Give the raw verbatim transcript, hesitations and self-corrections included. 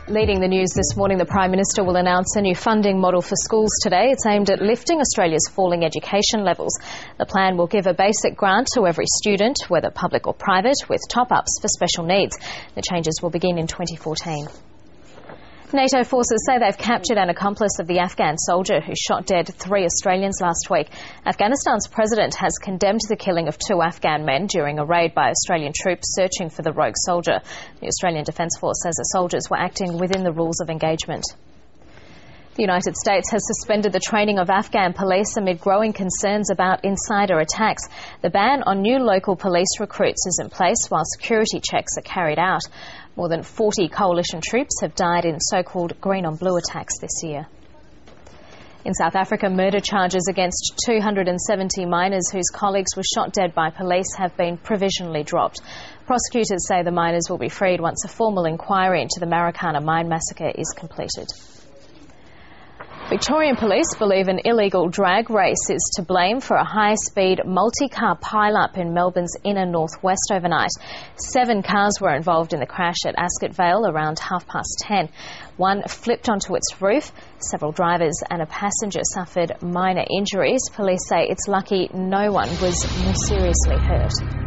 Leading the news this morning, the Prime Minister will announce a new funding model for schools today. It's aimed at lifting Australia's falling education levels. The plan will give a basic grant to every student, whether public or private, with top-ups for special needs. The changes will begin in twenty fourteen. NATO forces say they've captured an accomplice of the Afghan soldier who shot dead three Australians last week. Afghanistan's president has condemned the killing of two Afghan men during a raid by Australian troops searching for the rogue soldier. The Australian Defence Force says the soldiers were acting within the rules of engagement. The United States has suspended the training of Afghan police amid growing concerns about insider attacks. The ban on new local police recruits is in place while security checks are carried out. More than forty coalition troops have died in so-called green on blue attacks this year. In South Africa, murder charges against two hundred seventy miners whose colleagues were shot dead by police have been provisionally dropped. Prosecutors say the miners will be freed once a formal inquiry into the Marikana mine massacre is completed. Victorian police believe an illegal drag race is to blame for a high-speed multi-car pile-up in Melbourne's inner northwest overnight. Seven cars were involved in the crash at Ascot Vale around half past ten. One flipped onto its roof. Several drivers and a passenger suffered minor injuries. Police say it's lucky no one was more seriously hurt.